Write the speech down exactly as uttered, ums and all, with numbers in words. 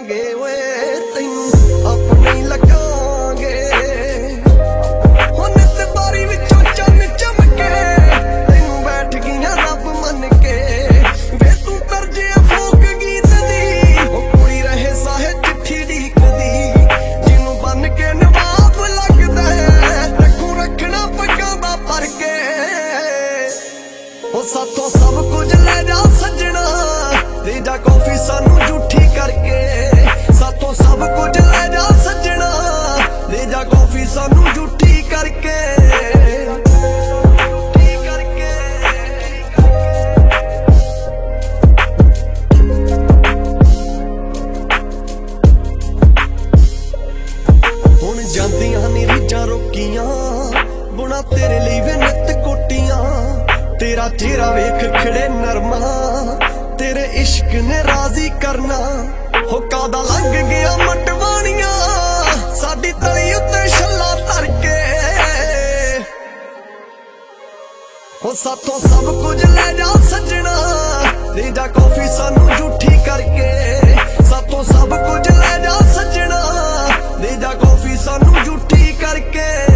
ਲਾਂਗੇ ਓਏ ਤੈਨੂੰ ਆਪਣੇ ਹੀ ਲੱਗਾਂਗੇ। ਹੁਣ ਤੇ ਬਾਰੀ ਵਿੱਚੋਂ ਚੰਨ ਚਮਕੇ ਤੈਨੂੰ ਬੈਠ ਗਈਆਂ ਰੱਬ ਮੰਨ ਕੇ ਵੇ ਤੂੰ ਤਰਜਿਆ ਫੋਕ ਗੀਤ ਦੀ ਉਹ ਕੁੜੀ ਰਹੇ ਸਾਹੇ ਚਿੱਠੀ ਢੀਕਦੀ ਜਿਹਨੂੰ ਬੰਨ ਕੇ ਨਵਾਬ ਲੱਗਦਾ ਰੱਖੂ ਰੱਖਣਾ ਪੱਗਾਂ ਦਾ ਭਰ ਕੇ ਉਹ ਸਾਥੋਂ ਸਭ ਕੁਝ ਲੈ ਜਾ ਸੱਜਣਾ ਦੇ ਜਾ ਕੌਫੀ ਸਾਨੂੰ ਝੂਠੀ ਕਰਕੇ ਸਾਥੋਂ ਸਭ ਕੁਝ ਲੈ ਜਾ ਸੱਜਣਾ ਦੇ ਜਾ ਕੌਫੀ ਸਾਨੂੰ ਝੂਠੀ ਕਰਕੇ ਹੁਣ ਜਾਂਦੀਆਂ ਨੀ ਰੀਝਾਂ ਰੋਕੀਆਂ ਬੁਣਾ ਤੇਰੇ ਲਈ ਵੇ ਨਿੱਤ ਕੋਟੀਆਂ तेरा चेहरा वेख खड़े नरमा तेरे इश्क ने राजी करना हो कादा लग गया मटवानिया साडी तली उत्ते छल्ला धर के हो साथों सब कुछ ले जा सजना दे जा कॉफी सानू झूठी करके साथों सब कुछ ले जा सजना दे जा कॉफी सानू झूठी करके।